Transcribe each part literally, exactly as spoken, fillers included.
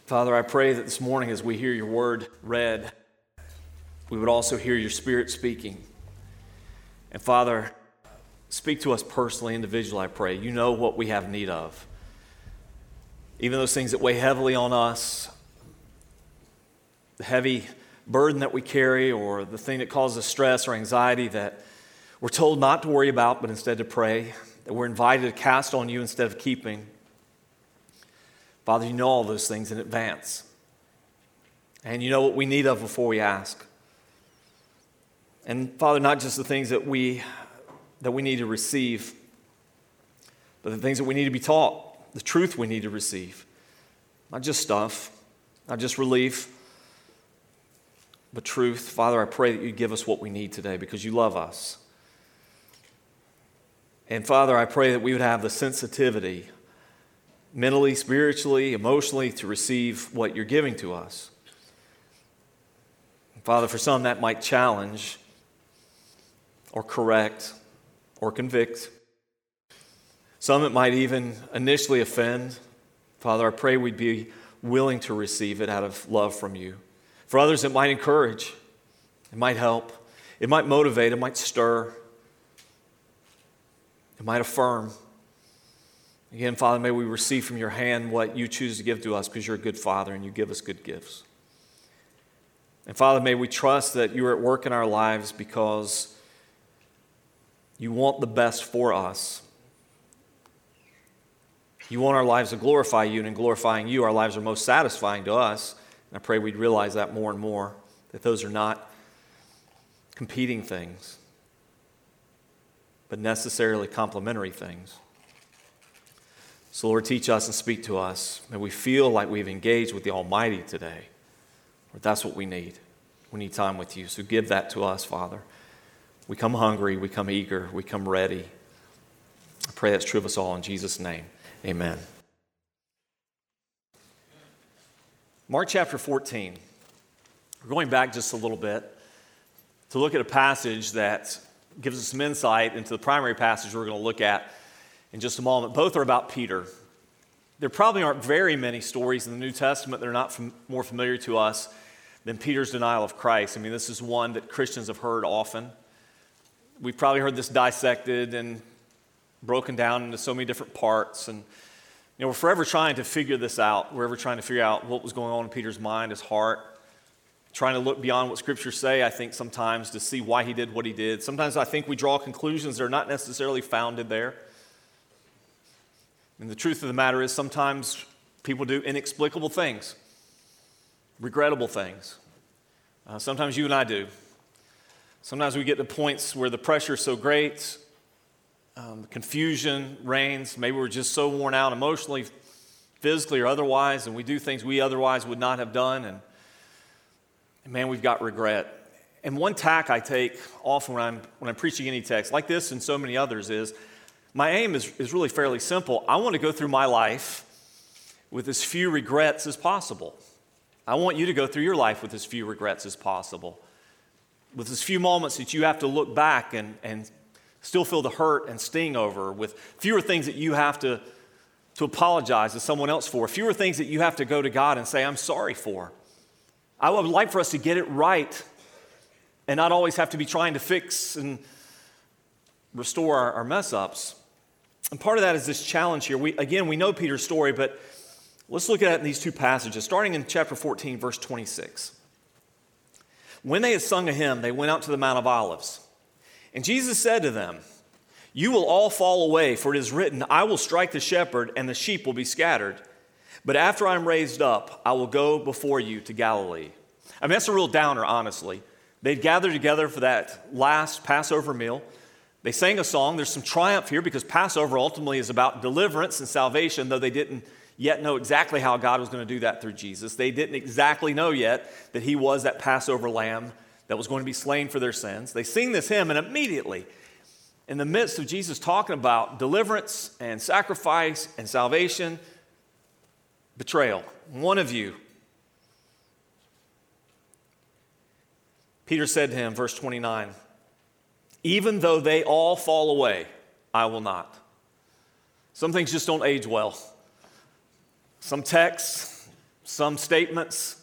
Father, I pray that this morning as we hear your word read, we would also hear your Spirit speaking. And Father, speak to us personally, individually, I pray. You know what we have need of. Even those things that weigh heavily on us, the heavy burden that we carry, or the thing that causes stress or anxiety that we're told not to worry about, but instead to pray, that we're invited to cast on you instead of keeping. Father, you know all those things in advance. And you know what we need of before we ask. And Father, not just the things that we that we need to receive, but the things that we need to be taught, the truth we need to receive. Not just stuff, not just relief, but truth. Father, I pray that you give us what we need today because you love us. And Father, I pray that we would have the sensitivity mentally, spiritually, emotionally, to receive what you're giving to us. Father, for some that might challenge or correct or convict. Some it might even initially offend. Father, I pray we'd be willing to receive it out of love from you. For others, it might encourage. It might help. It might motivate. It might stir. It might affirm. Again, Father, may we receive from your hand what you choose to give to us because you're a good Father and you give us good gifts. And Father, may we trust that you are at work in our lives because you want the best for us. You want our lives to glorify you, and in glorifying you, our lives are most satisfying to us. And I pray we'd realize that more and more, that those are not competing things, but necessarily complementary things. So Lord, teach us and speak to us. May we feel like we've engaged with the Almighty today. Lord, that's what we need. We need time with you. So give that to us, Father. We come hungry, we come eager, we come ready. I pray that's true of us all in Jesus' name. Amen. Mark chapter fourteen. We're going back just a little bit to look at a passage that gives us some insight into the primary passage we're going to look at in just a moment. Both are about Peter. There probably aren't very many stories in the New Testament that are not fam- more familiar to us than Peter's denial of Christ. I mean, this is one that Christians have heard often. We've probably heard this dissected and broken down into so many different parts. And, you know, we're forever trying to figure this out. We're ever trying to figure out what was going on in Peter's mind, his heart, trying to look beyond what Scriptures say, I think, sometimes to see why he did what he did. Sometimes I think we draw conclusions that are not necessarily founded there. And the truth of the matter is sometimes people do inexplicable things, regrettable things. Uh, sometimes you and I do. Sometimes we get to points where the pressure is so great, um, confusion reigns. Maybe we're just so worn out emotionally, physically, or otherwise, and we do things we otherwise would not have done. And, and man, we've got regret. And one tack I take often when I'm when I'm preaching any text, like this and so many others, is my aim is, is really fairly simple. I want to go through my life with as few regrets as possible. I want you to go through your life with as few regrets as possible, with as few moments that you have to look back and, and still feel the hurt and sting over, with fewer things that you have to, to apologize to someone else for, fewer things that you have to go to God and say, I'm sorry for. I would like for us to get it right and not always have to be trying to fix and restore our, our mess-ups. And part of that is this challenge here. We, again, we know Peter's story, but let's look at it in these two passages, starting in chapter fourteen, verse twenty-six. When they had sung a hymn, they went out to the Mount of Olives. And Jesus said to them, you will all fall away, for it is written, I will strike the shepherd, and the sheep will be scattered. But after I'm raised up, I will go before you to Galilee. I mean, that's a real downer, honestly. They'd gathered together for that last Passover meal. They sang a song. There's some triumph here because Passover ultimately is about deliverance and salvation, though they didn't yet know exactly how God was going to do that through Jesus. They didn't exactly know yet that he was that Passover lamb that was going to be slain for their sins. They sing this hymn, and immediately, in the midst of Jesus talking about deliverance and sacrifice and salvation, betrayal. One of you. Peter said to him, verse twenty-nine, even though they all fall away, I will not. Some things just don't age well. Some texts some statements,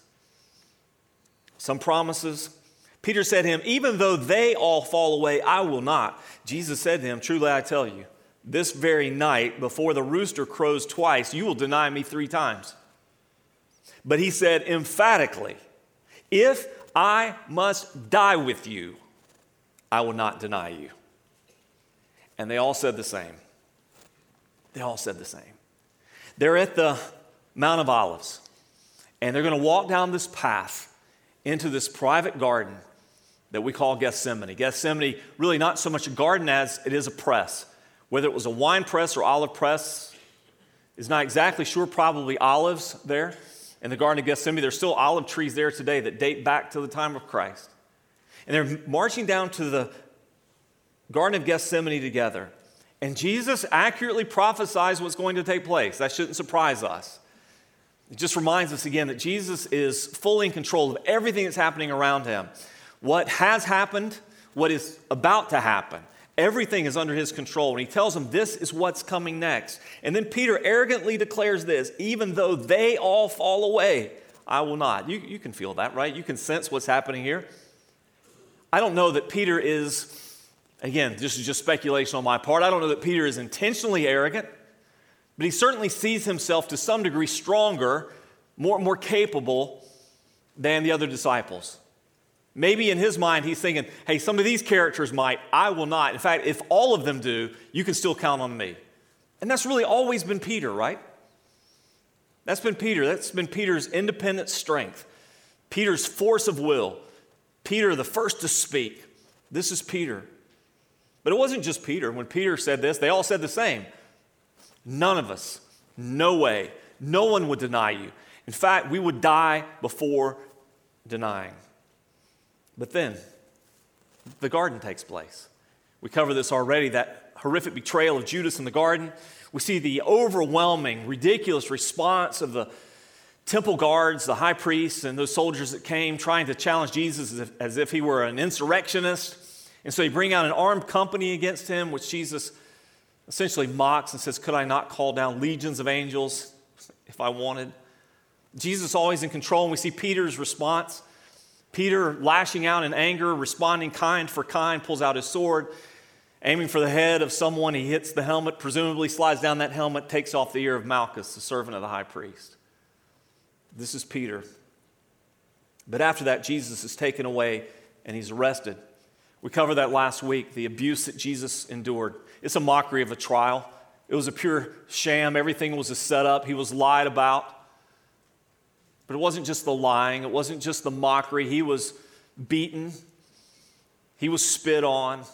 some promises. Peter said to him, even though they all fall away, I will not. Jesus said to him, truly I tell you, this very night, before the rooster crows twice, you will deny me three times. But he said emphatically, if I must die with you, I will not deny you. And they all said the same. They all said the same. They're at the Mount of Olives, and they're going to walk down this path into this private garden that we call Gethsemane. Gethsemane, really not so much a garden as it is a press. Whether it was a wine press or olive press is not exactly sure, probably olives there. In the Garden of Gethsemane, there's still olive trees there today that date back to the time of Christ. And they're marching down to the Garden of Gethsemane together. And Jesus accurately prophesies what's going to take place. That shouldn't surprise us. It just reminds us again that Jesus is fully in control of everything that's happening around him. What has happened, what is about to happen, everything is under his control. And he tells them this is what's coming next. And then Peter arrogantly declares this, even though they all fall away, I will not. You, you can feel that, right? You can sense what's happening here. I don't know that Peter is, again, this is just speculation on my part. I don't know that Peter is intentionally arrogant, but he certainly sees himself to some degree stronger, more, more capable than the other disciples. Maybe in his mind, he's thinking, hey, some of these characters might, I will not. In fact, if all of them do, you can still count on me. And that's really always been Peter, right? That's been Peter. That's been Peter's independent strength, Peter's force of will. Peter, the first to speak. This is Peter. But it wasn't just Peter. When Peter said this, they all said the same. None of us, no way, no one would deny you. In fact, we would die before denying. But then, the garden takes place. We covered this already, that horrific betrayal of Judas in the garden. We see the overwhelming, ridiculous response of the temple guards, the high priests, and those soldiers that came trying to challenge Jesus as if, as if he were an insurrectionist. And so they bring out an armed company against him, which Jesus essentially mocks and says, could I not call down legions of angels if I wanted? Jesus always in control, and we see Peter's response. Peter lashing out in anger, responding kind for kind, pulls out his sword, aiming for the head of someone. He hits the helmet, presumably slides down that helmet, takes off the ear of Malchus, the servant of the high priest. This is Peter. But after that, Jesus is taken away and he's arrested. We covered that last week, the abuse that Jesus endured. It's a mockery of a trial. It was a pure sham. Everything was a setup. He was lied about. But it wasn't just the lying. It wasn't just the mockery. He was beaten. He was spit on.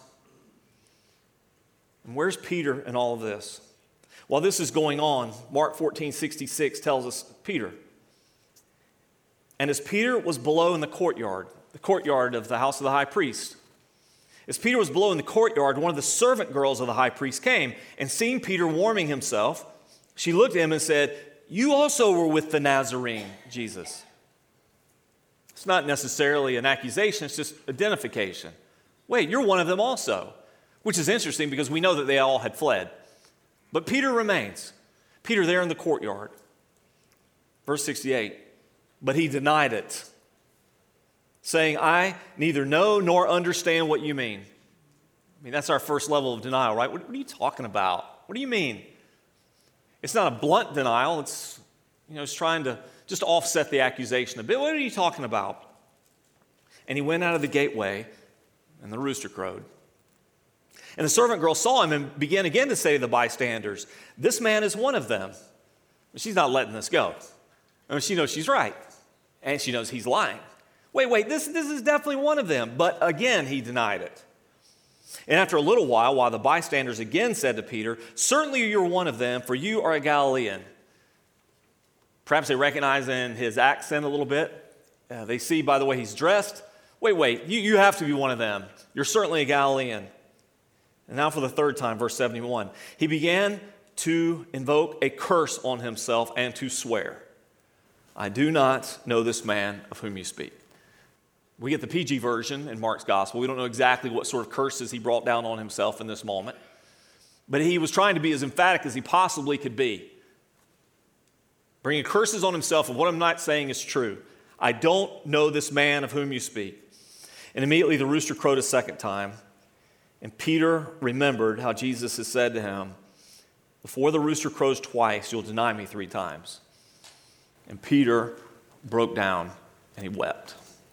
And where's Peter in all of this? While this is going on, Mark fourteen sixty-six tells us, Peter. And as Peter was below in the courtyard, the courtyard of the house of the high priest, as Peter was below in the courtyard, one of the servant girls of the high priest came, and seeing Peter warming himself, she looked at him and said, you also were with the Nazarene, Jesus. It's not necessarily an accusation, it's just identification. Wait, you're one of them also, which is interesting because we know that they all had fled. But Peter remains. Peter there in the courtyard. Verse sixty-eight, but he denied it, saying, I neither know nor understand what you mean. I mean, that's our first level of denial, right? What, what are you talking about? What do you mean? It's not a blunt denial. It's, you know, it's trying to just offset the accusation a bit. What are you talking about? And he went out of the gateway, and the rooster crowed. And the servant girl saw him and began again to say to the bystanders, this man is one of them. But she's not letting this go. I mean, she knows she's right, and she knows he's lying. Wait, wait, this, this is definitely one of them. But again, he denied it. And after a little while, while the bystanders again said to Peter, certainly you're one of them, for you are a Galilean. Perhaps they recognize in his accent a little bit. Uh, they see by the way he's dressed. Wait, wait, you, you have to be one of them. You're certainly a Galilean. And now for the third time, verse seventy-one. He began to invoke a curse on himself and to swear, I do not know this man of whom you speak. We get the P G version in Mark's gospel. We don't know exactly what sort of curses he brought down on himself in this moment. But he was trying to be as emphatic as he possibly could be. bringing curses on himself, and what I'm not saying is true. I don't know this man of whom you speak. And immediately the rooster crowed a second time. And Peter remembered how Jesus had said to him, before the rooster crows twice, you'll deny me three times. And Peter broke down and he wept.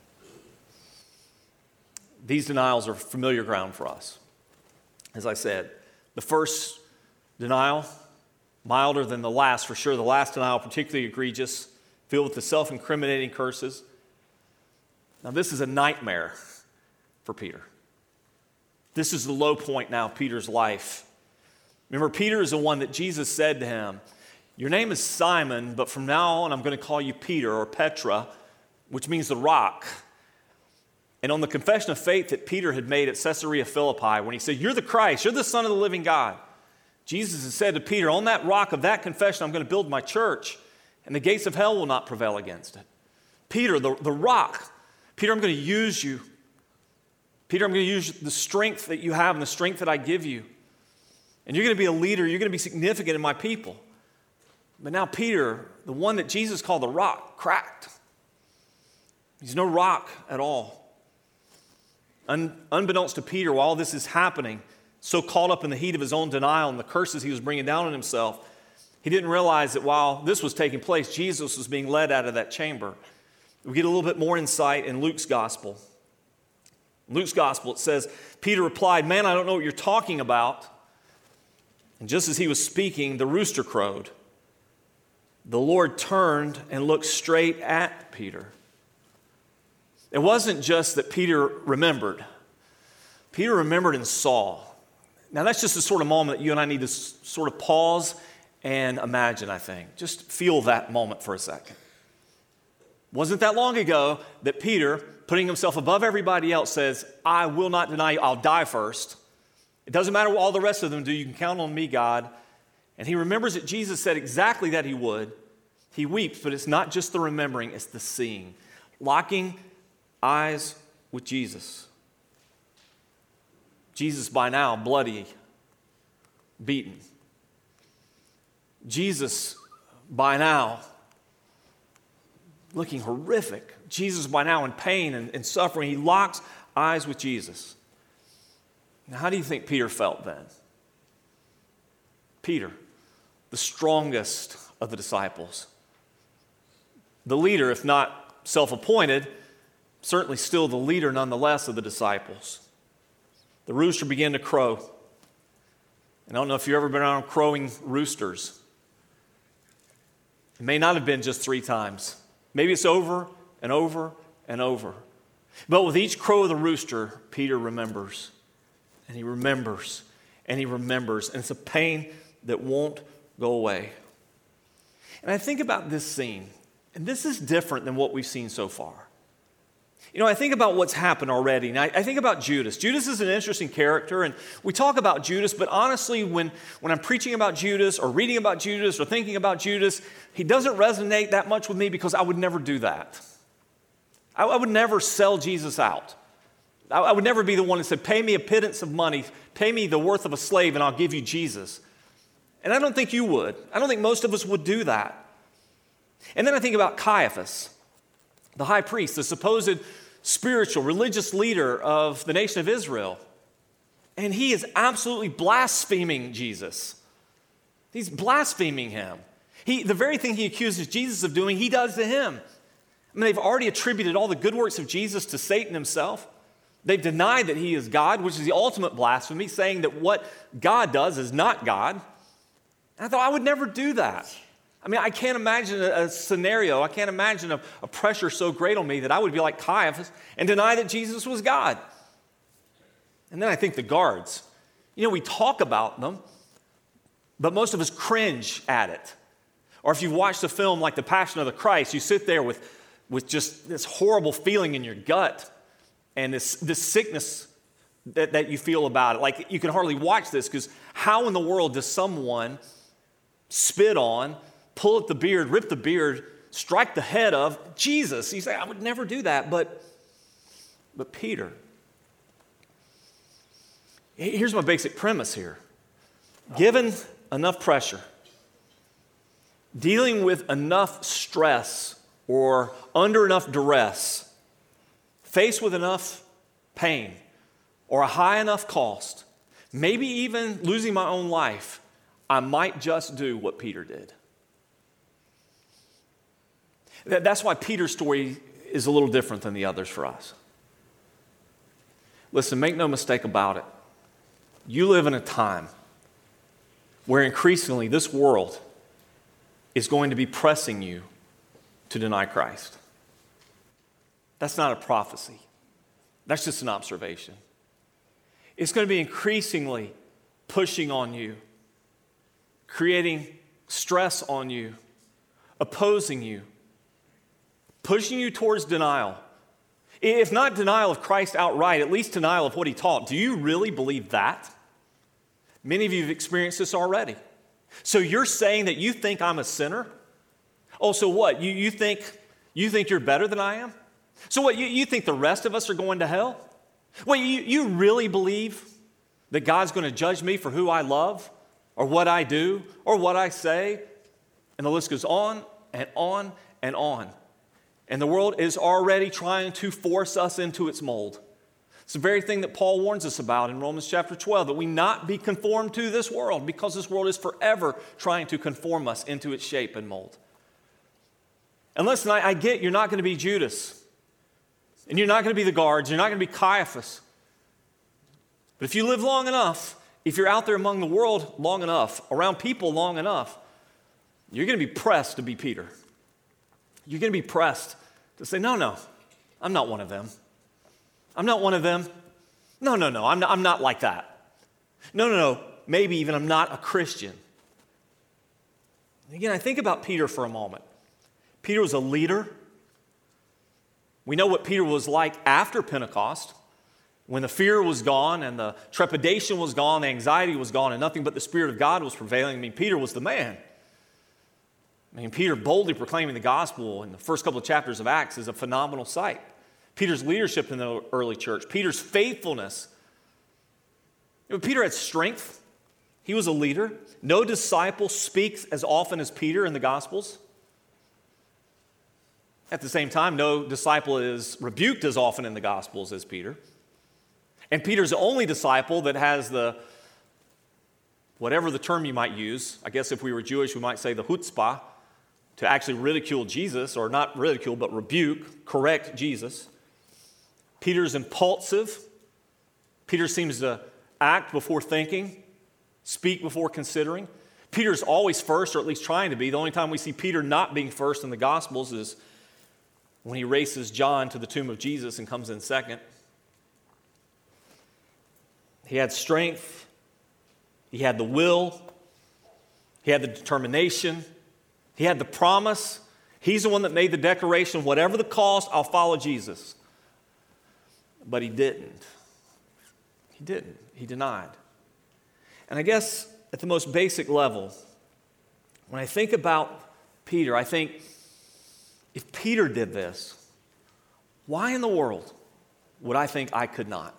These denials are familiar ground for us. As I said, the first denial, milder than the last, for sure. The last denial, particularly egregious, filled with the self-incriminating curses. Now, this is a nightmare for Peter. This is the low point now of Peter's life. Remember, Peter is the one that Jesus said to him, your name is Simon, but from now on I'm going to call you Peter or Petra, which means the rock. And on the confession of faith that Peter had made at Caesarea Philippi, when he said, you're the Christ, you're the Son of the living God, Jesus has said to Peter, on that rock of that confession I'm going to build my church, and the gates of hell will not prevail against it. Peter, the, the rock, Peter, I'm going to use you. Peter, I'm going to use the strength that you have and the strength that I give you. And you're going to be a leader. You're going to be significant in my people. But now Peter, the one that Jesus called the rock, cracked. He's no rock at all. Un, unbeknownst to Peter, while this is happening, so caught up in the heat of his own denial and the curses he was bringing down on himself, he didn't realize that while this was taking place, Jesus was being led out of that chamber. We get a little bit more insight in Luke's gospel. In Luke's gospel, it says, Peter replied, man, I don't know what you're talking about. And just as he was speaking, the rooster crowed. The Lord turned and looked straight at Peter. It wasn't just that Peter remembered. Peter remembered and saw. Now, that's just the sort of moment that you and I need to sort of pause and imagine, I think. Just feel that moment for a second. Wasn't that long ago that Peter, putting himself above everybody else, says, I will not deny you, I'll die first. It doesn't matter what all the rest of them do, you can count on me, God. And he remembers that Jesus said exactly that he would. He weeps, but it's not just the remembering, it's the seeing. Locking eyes with Jesus. Jesus by now bloody, beaten. Jesus by now looking horrific. Jesus by now in pain and, and suffering. He locks eyes with Jesus. Now, how do you think Peter felt then? Peter, the strongest of the disciples. The leader, if not self-appointed, certainly still the leader nonetheless of the disciples. The rooster began to crow. And I don't know if you've ever been around crowing roosters. It may not have been just three times. Maybe it's over and over and over. But with each crow of the rooster, Peter remembers. And he remembers. And he remembers. And it's a pain that won't go away. And I think about this scene. And this is different than what we've seen so far. You know, I think about what's happened already, and I, I think about Judas. Judas is an interesting character, and we talk about Judas, but honestly, when, when I'm preaching about Judas or reading about Judas or thinking about Judas, he doesn't resonate that much with me because I would never do that. I, I would never sell Jesus out. I, I would never be the one that said, pay me a pittance of money, pay me the worth of a slave, and I'll give you Jesus. And I don't think you would. I don't think most of us would do that. And then I think about Caiaphas, the high priest, the supposed spiritual, religious leader of the nation of Israel. And he is absolutely blaspheming Jesus. He's blaspheming him. He, the very thing he accuses Jesus of doing, he does to him. I mean, they've already attributed all the good works of Jesus to Satan himself. They've denied that he is God, which is the ultimate blasphemy, saying that what God does is not God. And I thought, I would never do that. I mean, I can't imagine a, a scenario, I can't imagine a, a pressure so great on me that I would be like Caiaphas and deny that Jesus was God. And then I think the guards. You know, we talk about them, but most of us cringe at it. Or if you've watched a film like The Passion of the Christ, you sit there with, with just this horrible feeling in your gut and this, this sickness that, that you feel about it. Like, you can hardly watch this because how in the world does someone spit on, pull at the beard, rip the beard, strike the head of Jesus? You say, I would never do that, but, but Peter. Here's my basic premise here. Given enough pressure, dealing with enough stress or under enough duress, faced with enough pain or a high enough cost, maybe even losing my own life, I might just do what Peter did. That's why Peter's story is a little different than the others for us. Listen, make no mistake about it. You live in a time where increasingly this world is going to be pressing you to deny Christ. That's not a prophecy. That's just an observation. It's going to be increasingly pushing on you, creating stress on you, opposing you, pushing you towards denial. If not denial of Christ outright, at least denial of what he taught. Do you really believe that? Many of you have experienced this already. So you're saying that you think I'm a sinner? Oh, so what? You, you, think, you think you're better than I am? So what, you, you think the rest of us are going to hell? Wait, you, you really believe that God's going to judge me for who I love or what I do or what I say? And the list goes on and on and on. And the world is already trying to force us into its mold. It's the very thing that Paul warns us about in Romans chapter twelve, that we not be conformed to this world, because this world is forever trying to conform us into its shape and mold. And listen, I, I get you're not going to be Judas, and you're not going to be the guards, you're not going to be Caiaphas. But if you live long enough, if you're out there among the world long enough, around people long enough, you're going to be pressed to be Peter. You're going to be pressed to say, no, no, I'm not one of them. I'm not one of them. No, no, no, I'm not, I'm not like that. No, no, no, maybe even I'm not a Christian. Again, I think about Peter for a moment. Peter was a leader. We know what Peter was like after Pentecost, when the fear was gone and the trepidation was gone, the anxiety was gone, and nothing but the Spirit of God was prevailing. I mean, Peter was the man. I mean, Peter boldly proclaiming the gospel in the first couple of chapters of Acts is a phenomenal sight. Peter's leadership in the early church, Peter's faithfulness. You know, Peter had strength. He was a leader. No disciple speaks as often as Peter in the Gospels. At the same time, no disciple is rebuked as often in the Gospels as Peter. And Peter's the only disciple that has the, whatever the term you might use, I guess if we were Jewish, we might say the chutzpah, to actually ridicule Jesus, or not ridicule, but rebuke, correct Jesus. Peter's impulsive. Peter seems to act before thinking, speak before considering. Peter's always first, or at least trying to be. The only time we see Peter not being first in the Gospels is when he races John to the tomb of Jesus and comes in second. He had strength. He had the will. He had the determination. He had the promise. He's the one that made the declaration, whatever the cost, I'll follow Jesus. But he didn't. He didn't. He denied. And I guess at the most basic level, when I think about Peter, I think, if Peter did this, why in the world would I think I could not?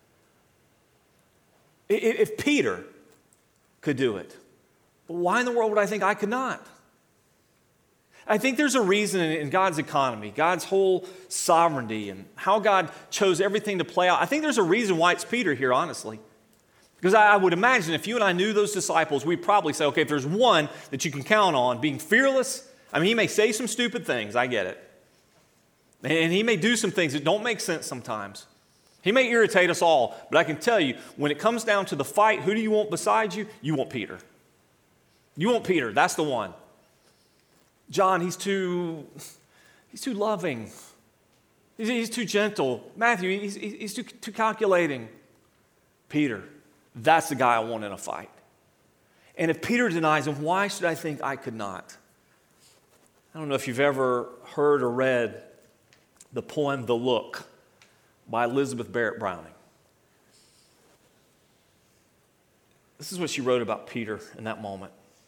If Peter could do it, why in the world would I think I could not? I think there's a reason in God's economy, God's whole sovereignty, and how God chose everything to play out. I think there's a reason why it's Peter here, honestly. Because I would imagine if you and I knew those disciples, we'd probably say, okay, if there's one that you can count on being fearless, I mean, he may say some stupid things, I get it. And he may do some things that don't make sense sometimes. He may irritate us all, but I can tell you, when it comes down to the fight, who do you want beside you? You want Peter. You want Peter, that's the one. John, he's too, he's too loving. He's, he's too gentle. Matthew, he's, he's too, too calculating. Peter, that's the guy I want in a fight. And if Peter denies him, why should I think I could not? I don't know if you've ever heard or read the poem The Look by Elizabeth Barrett Browning. This is what she wrote about Peter in that moment.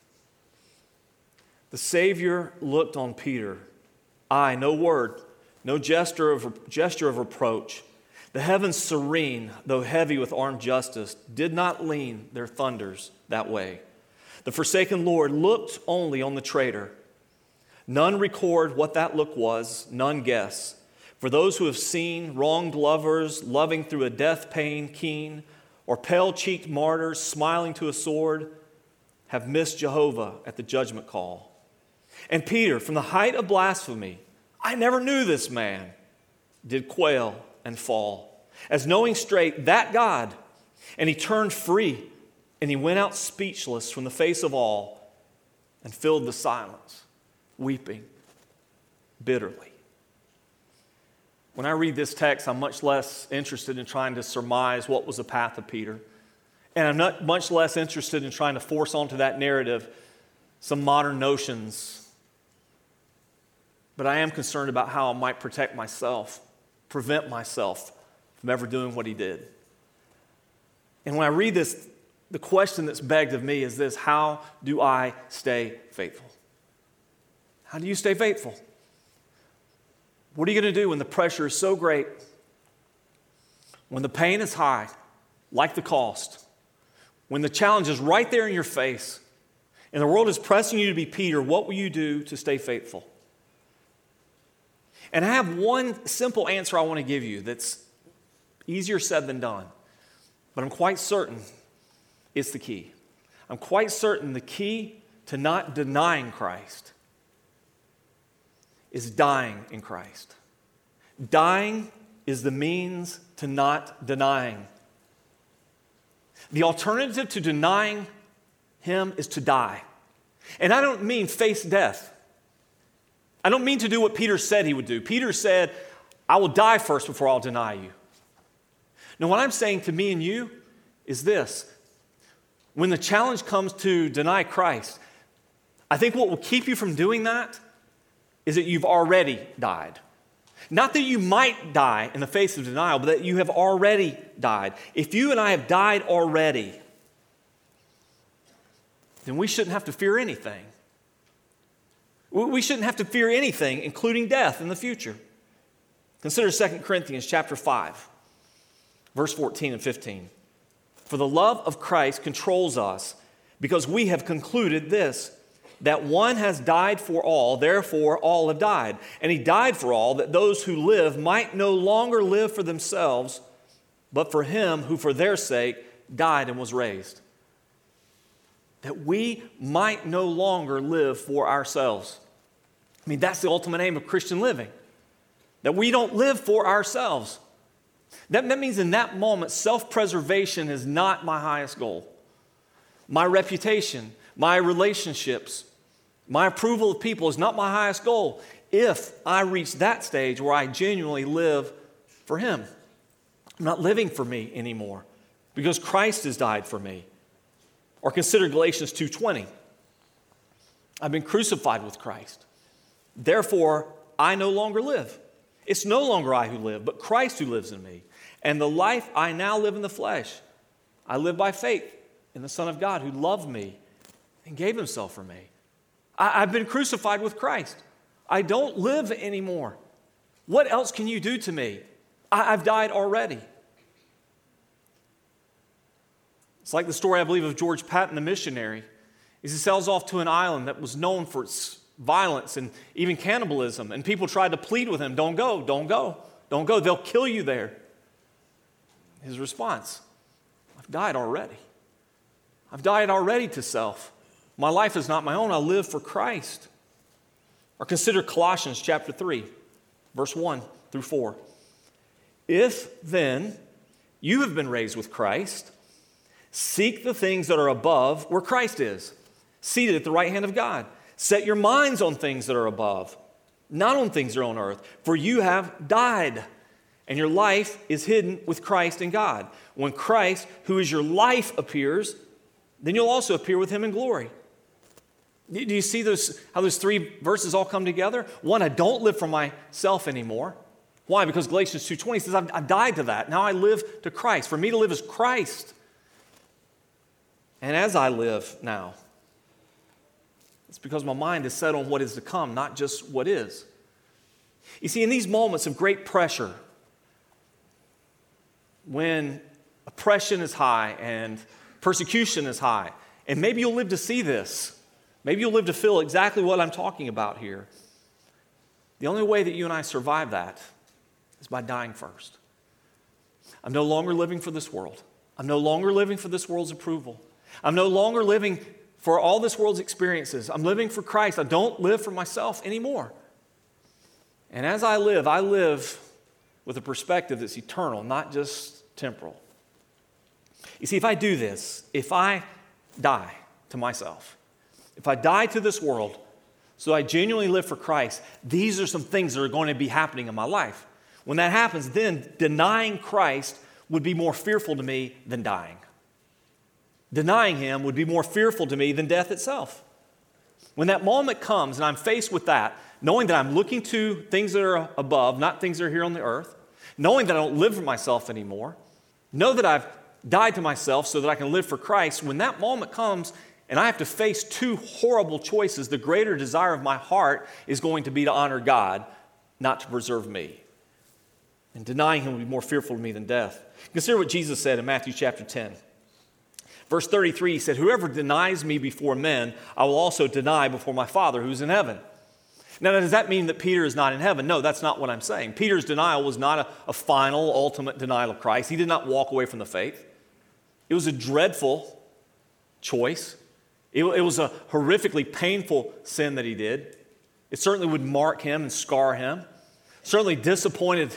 The Savior looked on Peter. I, no word, no gesture of, gesture of reproach. The heavens serene, though heavy with armed justice, did not lean their thunders that way. The forsaken Lord looked only on the traitor. None record what that look was, none guess. For those who have seen wronged lovers loving through a death pain keen, or pale-cheeked martyrs smiling to a sword, have missed Jehovah at the judgment call. And Peter, from the height of blasphemy, I never knew this man, did quail and fall, as knowing straight that God, and he turned free, and he went out speechless from the face of all, and filled the silence, weeping bitterly. When I read this text, I'm much less interested in trying to surmise what was the path of Peter. And I'm not much less interested in trying to force onto that narrative some modern notions. But I am concerned about how I might protect myself, prevent myself from ever doing what he did. And when I read this, the question that's begged of me is this: how do I stay faithful? How do you stay faithful? What are you going to do when the pressure is so great, when the pain is high, like the cost, when the challenge is right there in your face, and the world is pressing you to be Peter? What will you do to stay faithful? And I have one simple answer I want to give you that's easier said than done, but I'm quite certain it's the key. I'm quite certain the key to not denying Christ is dying in Christ. Dying is the means to not denying. The alternative to denying him is to die. And I don't mean face death. I don't mean to do what Peter said he would do. Peter said, I will die first before I'll deny you. Now, what I'm saying to me and you is this: when the challenge comes to deny Christ, I think what will keep you from doing that is that you've already died. Not that you might die in the face of denial, but that you have already died. If you and I have died already, then we shouldn't have to fear anything. We shouldn't have to fear anything, including death in the future. Consider Second Corinthians chapter five, verse fourteen and fifteen. For the love of Christ controls us, because we have concluded this, that one has died for all, therefore all have died. And he died for all, that those who live might no longer live for themselves, but for him who for their sake died and was raised. That we might no longer live for ourselves. I mean, that's the ultimate aim of Christian living. That we don't live for ourselves. That, that means in that moment, self-preservation is not my highest goal. My reputation, my relationships, my approval of people is not my highest goal if I reach that stage where I genuinely live for him. I'm not living for me anymore because Christ has died for me. Or consider Galatians two twenty. I've been crucified with Christ. Therefore, I no longer live. It's no longer I who live, but Christ who lives in me. And the life I now live in the flesh, I live by faith in the Son of God who loved me and gave himself for me. I, I've been crucified with Christ. I don't live anymore. What else can you do to me? I, I've died already. It's like the story, I believe, of George Patton, the missionary. He sails off to an island that was known for its violence and even cannibalism. And people tried to plead with him, don't go, don't go, don't go. They'll kill you there. His response, I've died already. I've died already to self. My life is not my own. I live for Christ. Or consider Colossians chapter three, verse one through four. If then you have been raised with Christ, seek the things that are above where Christ is, seated at the right hand of God. Set your minds on things that are above, not on things that are on earth. For you have died, and your life is hidden with Christ in God. When Christ, who is your life, appears, then you'll also appear with him in glory. Do you see those, how those three verses all come together? One, I don't live for myself anymore. Why? Because Galatians two twenty says, I've, I've died to that. Now I live to Christ. For me to live is Christ. And as I live now, it's because my mind is set on what is to come, not just what is. You see, in these moments of great pressure, when oppression is high and persecution is high, And maybe you'll live to see this. Maybe you'll live to feel exactly what I'm talking about here. The only way that you and I survive that is by dying first. I'm no longer living for this world. I'm no longer living for this world's approval. I'm no longer living for all this world's experiences. I'm living for Christ. I don't live for myself anymore. And as I live, I live with a perspective that's eternal, not just temporal. You see, if I do this, if I die to myself, if I die to this world, so I genuinely live for Christ, these are some things that are going to be happening in my life. When that happens, then denying Christ would be more fearful to me than dying. Denying Him would be more fearful to me than death itself. When that moment comes and I'm faced with that, knowing that I'm looking to things that are above, not things that are here on the earth, knowing that I don't live for myself anymore, know that I've died to myself so that I can live for Christ, when that moment comes and I have to face two horrible choices, the greater desire of my heart is going to be to honor God, not to preserve me. And denying Him would be more fearful to me than death. Consider what Jesus said in Matthew chapter ten. Verse thirty-three, He said, "Whoever denies me before men, I will also deny before my Father who is in heaven." Now, does that mean that Peter is not in heaven? No, that's not what I'm saying. Peter's denial was not a, a final, ultimate denial of Christ. He did not walk away from the faith. It was a dreadful choice. It, it was a horrifically painful sin that he did. It certainly would mark him and scar him. Certainly disappointed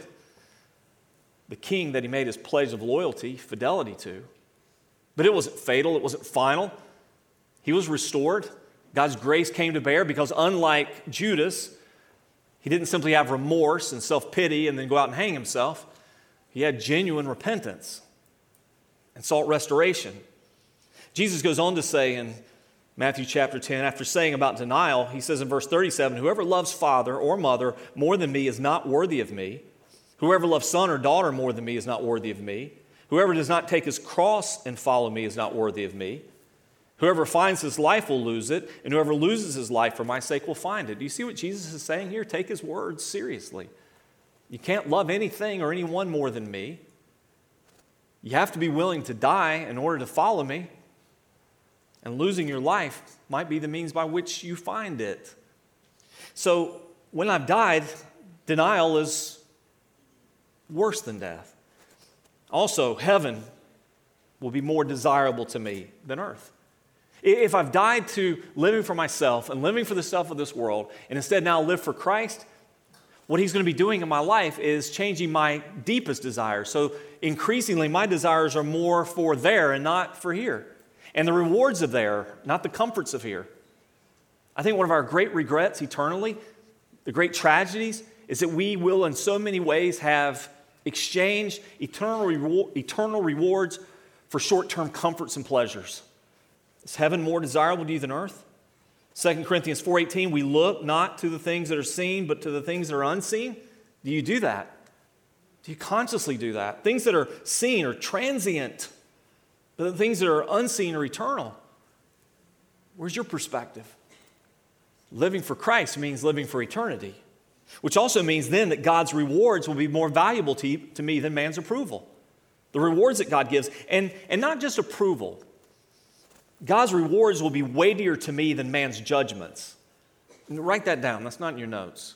the king that he made his pledge of loyalty, fidelity to. But it wasn't fatal. It wasn't final. He was restored. God's grace came to bear because unlike Judas, he didn't simply have remorse and self-pity and then go out and hang himself. He had genuine repentance and sought restoration. Jesus goes on to say in Matthew chapter ten, after saying about denial, he says in verse thirty-seven, "Whoever loves father or mother more than me is not worthy of me. Whoever loves son or daughter more than me is not worthy of me. Whoever does not take his cross and follow me is not worthy of me. Whoever finds his life will lose it, and whoever loses his life for my sake will find it." Do you see what Jesus is saying here? Take His words seriously. You can't love anything or anyone more than me. You have to be willing to die in order to follow me. And losing your life might be the means by which you find it. So when I've died, denial is worse than death. Also, heaven will be more desirable to me than earth. If I've died to living for myself and living for the stuff of this world, and instead now live for Christ, what He's going to be doing in my life is changing my deepest desires. So increasingly, my desires are more for there and not for here. And the rewards of there, not the comforts of here. I think one of our great regrets eternally, the great tragedies, is that we will in so many ways have exchanged eternal, reward, eternal rewards for short-term comforts and pleasures. Is heaven more desirable to you than earth? Second Corinthians four eighteen, "We look not to the things that are seen, but to the things that are unseen." Do you do that? Do you consciously do that? Things that are seen are transient, but the things that are unseen are eternal. Where's your perspective? Living for Christ means living for eternity, which also means then that God's rewards will be more valuable to, you, to me than man's approval. The rewards that God gives, and, and not just approval. God's rewards will be weightier to me than man's judgments. And write that down. That's not in your notes.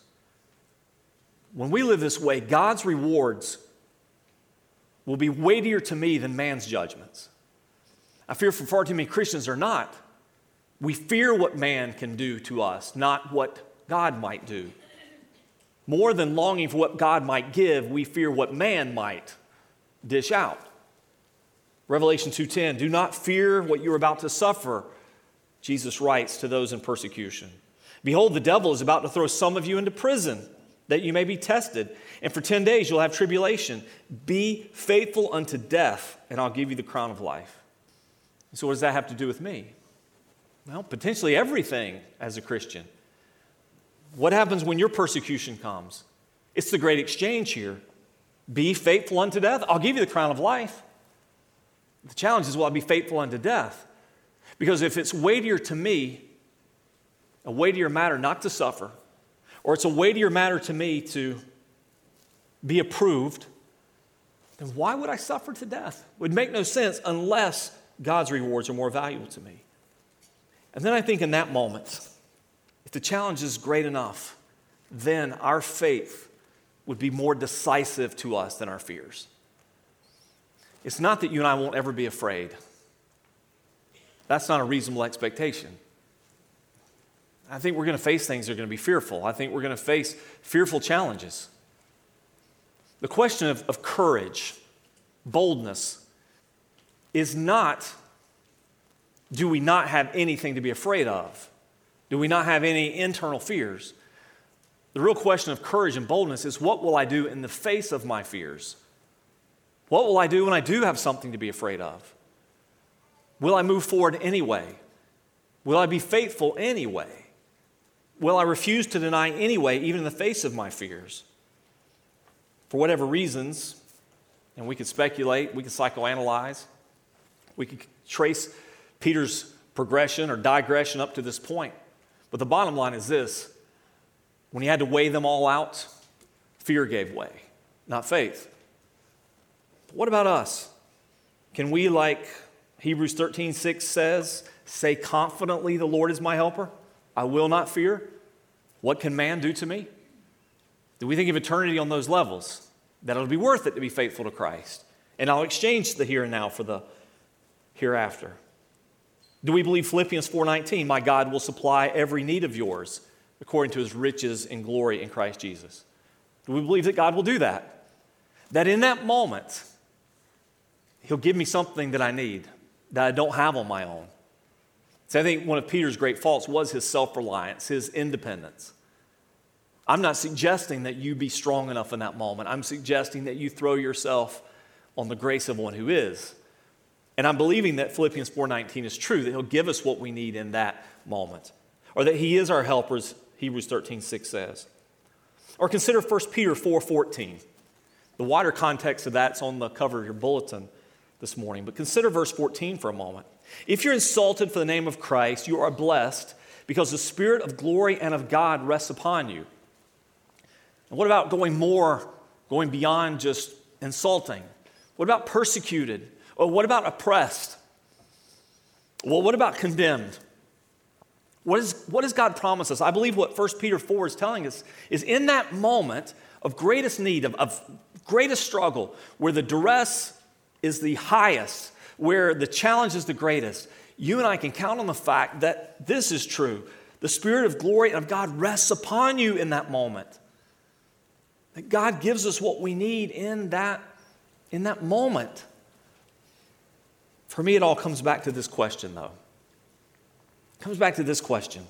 When we live this way, God's rewards will be weightier to me than man's judgments. I fear for far too many Christians are not. We fear what man can do to us, not what God might do. More than longing for what God might give, we fear what man might dish out. Revelation two ten, "Do not fear what you're about to suffer," Jesus writes to those in persecution. "Behold, the devil is about to throw some of you into prison, that you may be tested. And for ten days you'll have tribulation. Be faithful unto death, and I'll give you the crown of life." So what does that have to do with me? Well, potentially everything as a Christian. What happens when your persecution comes? It's the great exchange here. Be faithful unto death. I'll give you the crown of life. The challenge is, will I be faithful unto death? Because if it's weightier to me, a weightier matter not to suffer, or it's a weightier matter to me to be approved, then why would I suffer to death? It would make no sense unless God's rewards are more valuable to me. And then I think in that moment, if the challenge is great enough, then our faith would be more decisive to us than our fears. It's not that you and I won't ever be afraid. That's not a reasonable expectation. I think we're going to face things that are going to be fearful. I think we're going to face fearful challenges. The question of, of courage, boldness, is not, do we not have anything to be afraid of? Do we not have any internal fears? The real question of courage and boldness is, what will I do in the face of my fears? What will I do when I do have something to be afraid of? Will I move forward anyway? Will I be faithful anyway? Will I refuse to deny anyway, even in the face of my fears? For whatever reasons, and we could speculate, we could psychoanalyze, we could trace Peter's progression or digression up to this point. But the bottom line is this: when he had to weigh them all out, fear gave way, not faith. But what about us? Can we, like Hebrews thirteen six says, say confidently, the Lord is my helper, I will not fear? What can man do to me? Do we think of eternity on those levels? That it'll be worth it to be faithful to Christ, and I'll exchange the here and now for the hereafter. Do we believe Philippians four nineteen, my God will supply every need of yours according to his riches and glory in Christ Jesus? Do we believe that God will do that? That in that moment, he'll give me something that I need, that I don't have on my own. So I think one of Peter's great faults was his self-reliance, his independence. I'm not suggesting that you be strong enough in that moment. I'm suggesting that you throw yourself on the grace of one who is. And I'm believing that Philippians four nineteen is true, that he'll give us what we need in that moment. Or that he is our helper, as Hebrews thirteen six says. Or consider First Peter four fourteen. The wider context of that's on the cover of your bulletin this morning. But consider verse fourteen for a moment. If you're insulted for the name of Christ, you are blessed because the Spirit of glory and of God rests upon you. And what about going more, going beyond just insulting? What about persecuted? Or what about oppressed? Well, what about condemned? What, is, what does God promise us? I believe what First Peter four is telling us is in that moment of greatest need, of, of greatest struggle, where the duress is the highest, where the challenge is the greatest, you and I can count on the fact that this is true. The Spirit of glory of God rests upon you in that moment. That God gives us what we need in that, in that moment. For me, it all comes back to this question, though. It comes back to this question.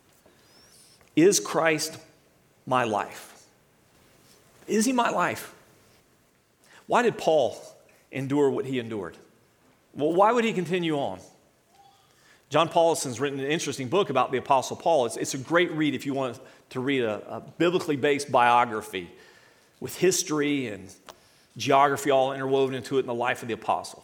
Is Christ my life? Is he my life? Why did Paul endure what he endured? Well, why would he continue on? John Paulison's written an interesting book about the Apostle Paul. It's, it's a great read if you want to read a, a biblically based biography with history and geography all interwoven into it in the life of the apostle.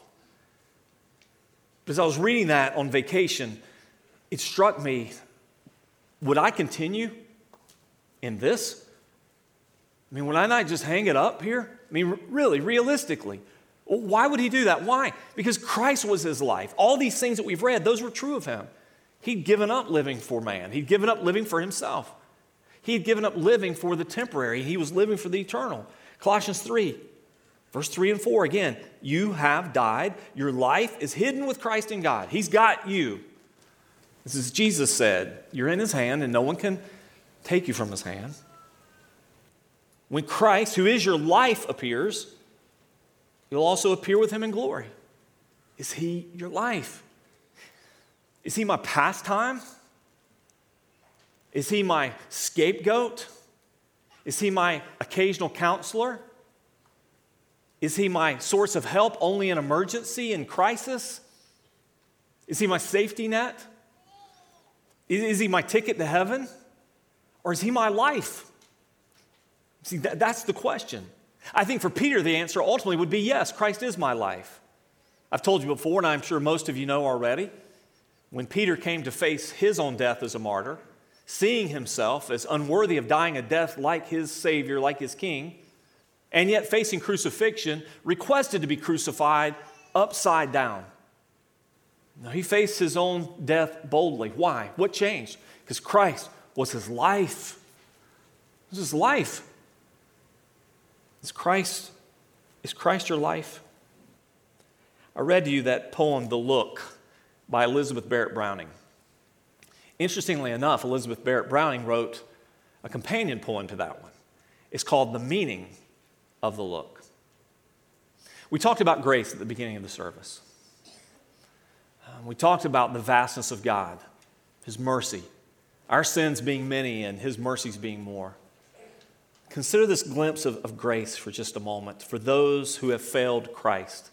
As I was reading that on vacation, it struck me, would I continue in this? I mean, would I not just hang it up here? I mean, really, realistically, well, why would he do that? Why? Because Christ was his life. All these things that we've read, those were true of him. He'd given up living for man. He'd given up living for himself. He had given up living for the temporary. He was living for the eternal. Colossians three, verse three and four, again, you have died. Your life is hidden with Christ in God. He's got you. This is Jesus said, you're in his hand and no one can take you from his hand. When Christ, who is your life, appears, you'll also appear with him in glory. Is he your life? Is he my pastime? Is he my scapegoat? Is he my occasional counselor? Is he my source of help only in emergency and crisis? Is he my safety net? Is, is he my ticket to heaven? Or is he my life? See, that, that's the question. I think for Peter, the answer ultimately would be yes, Christ is my life. I've told you before, and I'm sure most of you know already, when Peter came to face his own death as a martyr, seeing himself as unworthy of dying a death like his Savior, like his King, and yet facing crucifixion, requested to be crucified upside down. No, he faced his own death boldly. Why? What changed? Because Christ was his life. It was his life. Is Christ, is Christ your life? I read to you that poem, The Look, by Elizabeth Barrett Browning. Interestingly enough, Elizabeth Barrett Browning wrote a companion poem to that one. It's called The Meaning of the Look. We talked about grace at the beginning of the service. Um, we talked about the vastness of God, his mercy, our sins being many and his mercies being more. Consider this glimpse of, of grace for just a moment for those who have failed Christ,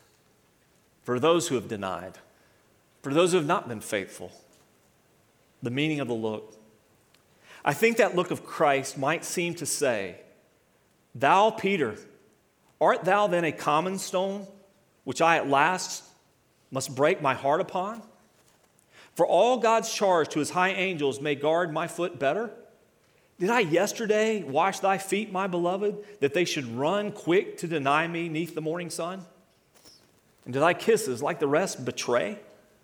for those who have denied, for those who have not been faithful. The meaning of the look. I think that look of Christ might seem to say, "Thou, Peter, art thou then a common stone, which I at last must break my heart upon? For all God's charge to his high angels may guard my foot better. Did I yesterday wash thy feet, my beloved, that they should run quick to deny me neath the morning sun? And do thy kisses, like the rest, betray?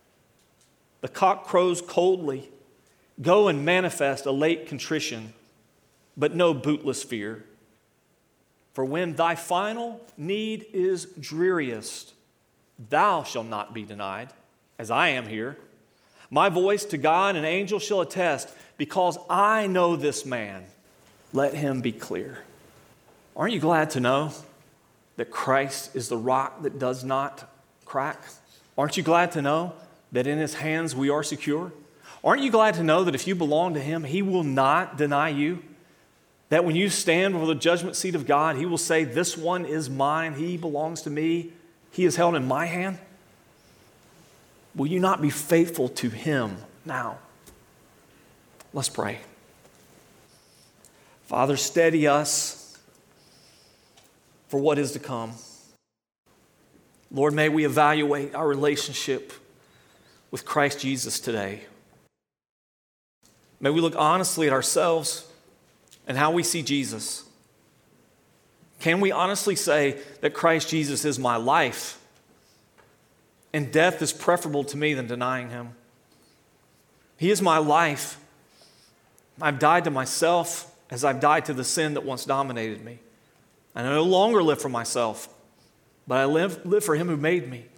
The cock crows coldly. Go and manifest a late contrition, but no bootless fear. For when thy final need is dreariest, thou shalt not be denied, as I am here. My voice to God and angel shall attest, because I know this man, let him be clear." Aren't you glad to know that Christ is the rock that does not crack? Aren't you glad to know that in his hands we are secure? Aren't you glad to know that if you belong to him, he will not deny you? That when you stand before the judgment seat of God, he will say, "This one is mine, he belongs to me, he is held in my hand"? Will you not be faithful to him now? Let's pray. Father, steady us for what is to come. Lord, may we evaluate our relationship with Christ Jesus today. May we look honestly at ourselves and how we see Jesus. Can we honestly say that Christ Jesus is my life and death is preferable to me than denying him? He is my life. I've died to myself as I've died to the sin that once dominated me. I no longer live for myself, but I live, live for him who made me.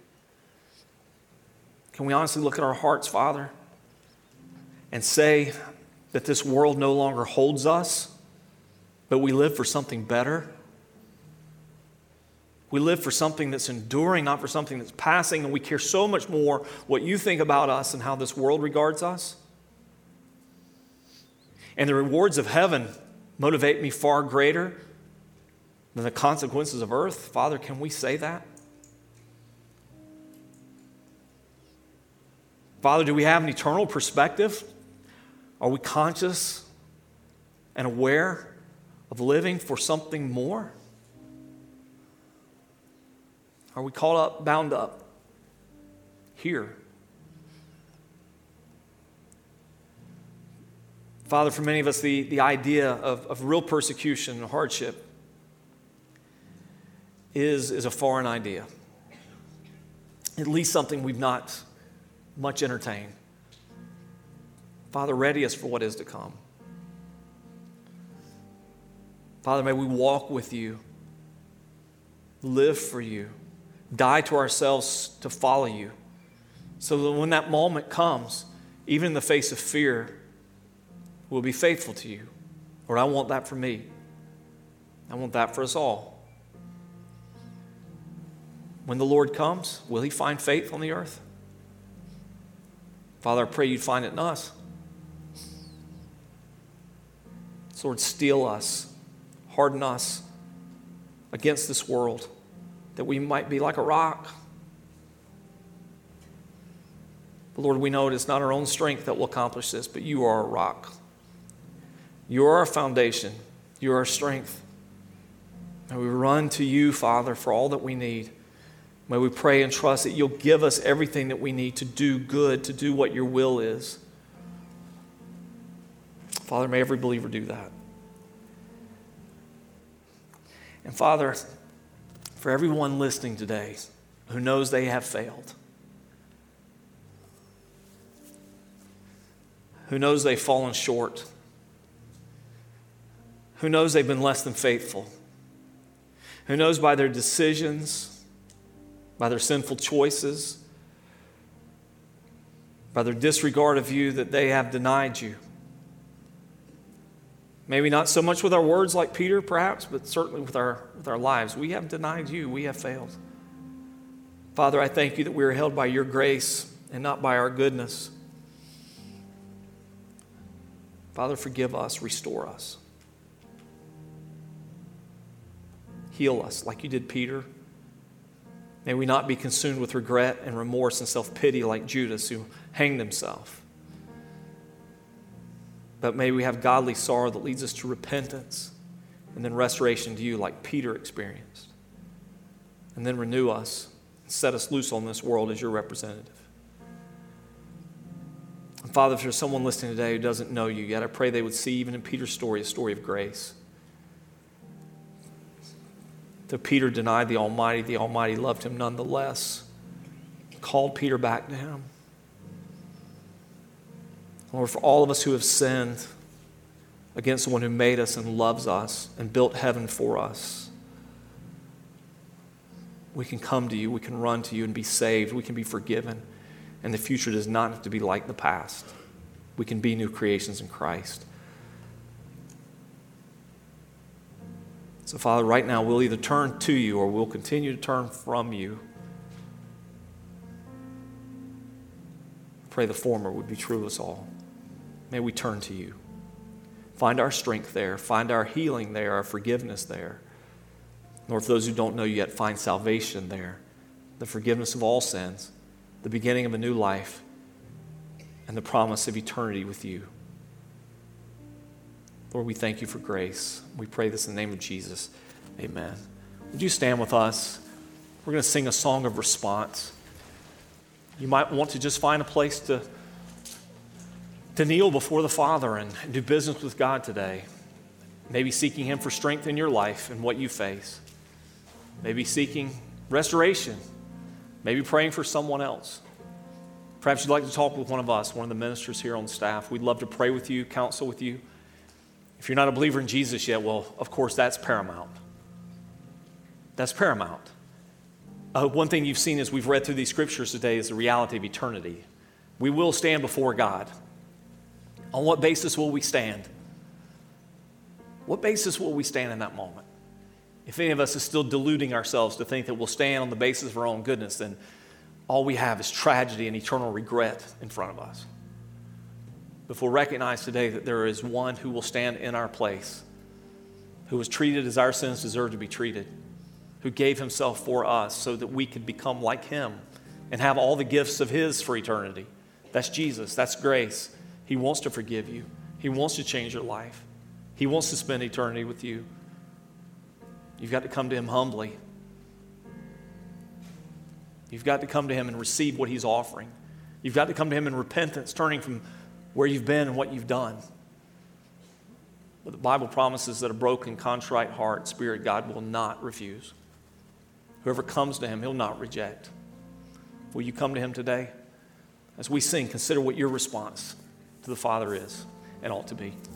Can we honestly look at our hearts, Father, and say that this world no longer holds us, but we live for something better? We live for something that's enduring, not for something that's passing, and we care so much more what you think about us and how this world regards us. And the rewards of heaven motivate me far greater than the consequences of earth. Father, can we say that? Father, do we have an eternal perspective? Are we conscious and aware of living for something more? Are we caught up, bound up here? Father, for many of us, the, the idea of, of real persecution and hardship is, is a foreign idea. At least something we've not much entertained. Father, ready us for what is to come. Father, may we walk with you, live for you, die to ourselves to follow you, so that when that moment comes, even in the face of fear, we'll be faithful to you. Lord, I want that for me. I want that for us all. When the Lord comes, will he find faith on the earth? Father, I pray you'd find it in us. So Lord, steel us, harden us against this world, that we might be like a rock. But Lord, we know it is not our own strength that will accomplish this, but you are a rock. You are our foundation. You are our strength. May we run to you, Father, for all that we need. May we pray and trust that you'll give us everything that we need to do good, to do what your will is. Father, may every believer do that. And Father, for everyone listening today who knows they have failed, who knows they've fallen short, who knows they've been less than faithful, who knows by their decisions, by their sinful choices, by their disregard of you, that they have denied you. Maybe not so much with our words like Peter, perhaps, but certainly with our, with our lives. We have denied you. We have failed. Father, I thank you that we are held by your grace and not by our goodness. Father, forgive us. Restore us. Heal us like you did Peter. May we not be consumed with regret and remorse and self-pity like Judas, who hanged himself. But may we have godly sorrow that leads us to repentance and then restoration to you like Peter experienced. And then renew us and set us loose on this world as your representative. And Father, if there's someone listening today who doesn't know you yet, I pray they would see even in Peter's story a story of grace. Though Peter denied the Almighty, the Almighty loved him nonetheless, called Peter back to him. Lord, for all of us who have sinned against the one who made us and loves us and built heaven for us, we can come to you, we can run to you and be saved, we can be forgiven, and the future does not have to be like the past. We can be new creations in Christ. So, Father, right now we'll either turn to you or we'll continue to turn from you. I pray the former would be true of us all. May we turn to you. Find our strength there. Find our healing there, our forgiveness there. Lord, for those who don't know you yet, find salvation there. The forgiveness of all sins, the beginning of a new life, and the promise of eternity with you. Lord, we thank you for grace. We pray this in the name of Jesus. Amen. Would you stand with us? We're going to sing a song of response. You might want to just find a place to to kneel before the Father and do business with God today. Maybe seeking him for strength in your life and what you face. Maybe seeking restoration. Maybe praying for someone else. Perhaps you'd like to talk with one of us, one of the ministers here on staff. We'd love to pray with you, counsel with you. If you're not a believer in Jesus yet, well, of course, that's paramount. That's paramount. Uh, one thing you've seen as we've read through these scriptures today is the reality of eternity. We will stand before God. On what basis will we stand? What basis will we stand in that moment? If any of us is still deluding ourselves to think that we'll stand on the basis of our own goodness, then all we have is tragedy and eternal regret in front of us. But if we'll recognize today that there is one who will stand in our place, who was treated as our sins deserve to be treated, who gave himself for us so that we could become like him and have all the gifts of his for eternity. That's Jesus. That's grace. He wants to forgive you. He wants to change your life. He wants to spend eternity with you. You've got to come to him humbly. You've got to come to him and receive what he's offering. You've got to come to him in repentance, turning from where you've been and what you've done. But the Bible promises that a broken, contrite heart, spirit, God will not refuse. Whoever comes to him, he'll not reject. Will you come to him today? As we sing, consider what your response to the Father is and ought to be.